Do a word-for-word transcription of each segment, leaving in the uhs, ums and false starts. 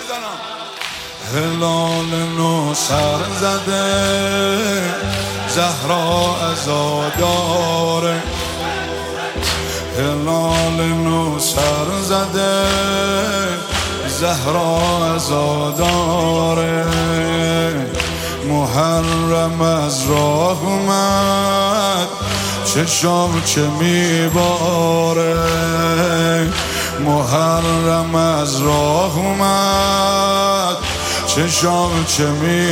هلال نو سر زده زهرا عزاداره، هلال نو سر زده زهرا عزاداره. محرم از راه اومد چشام چه میباره، محرم از راه اومد چشام چه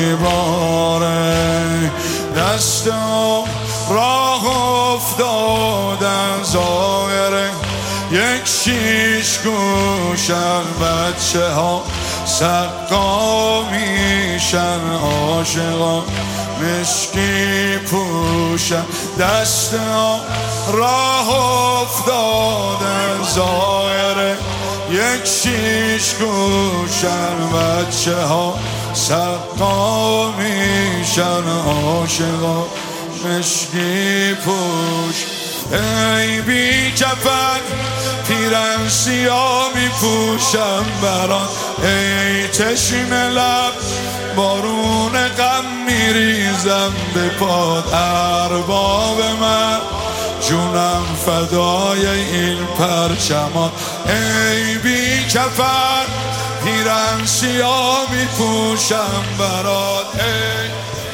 میباره. دست راه افتادن ظاهره یک شیش گوشن، بچه ها سقا میشن، عاشقا مشکی پوشن. دست راه افتادن ظاهره یک شیش گوشن، بچه ها سقا میشن، عاشقا مشکی پوش. ای بی کفن پیرن سیاه می پوشم برات، ای چشم لب بارون غم میریزم به پاد. ارباب من جونم فدای این پرچمات، ای بی کفن پیرن سیاه می پوشم برات، ای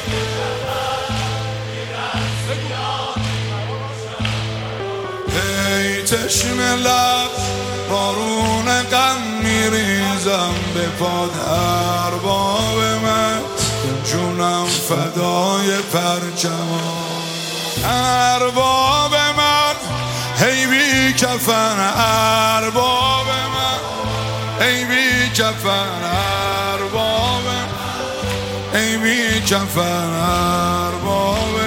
ای چشم لب بارون غم میریزم به پاد. ارباب من جونم فدای پرچمات، ارباب من ای بی کفن، ارباب من ای بی کفن، ارباب ای بی کفن، ارباب